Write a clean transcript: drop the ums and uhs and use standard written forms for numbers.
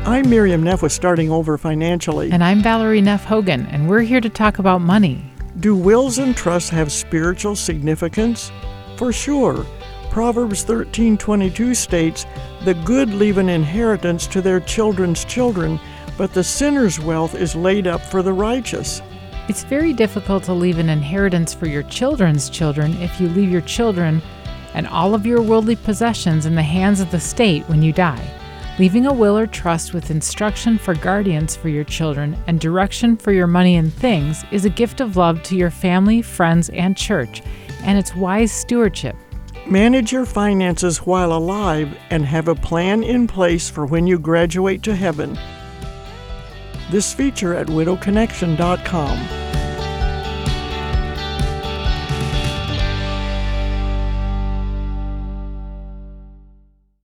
I'm Miriam Neff with Starting Over Financially. And I'm Valerie Neff Hogan, and we're here to talk about money. Do wills and trusts have spiritual significance? For sure. Proverbs 13:22 states, "The good leave an inheritance to their children's children, but the sinner's wealth is laid up for the righteous." It's very difficult to leave an inheritance for your children's children if you leave your children and all of your worldly possessions in the hands of the state when you die. Leaving a will or trust with instruction for guardians for your children and direction for your money and things is a gift of love to your family, friends, and church, and it's wise stewardship. Manage your finances while alive and have a plan in place for when you graduate to heaven. This feature at widowconnection.com.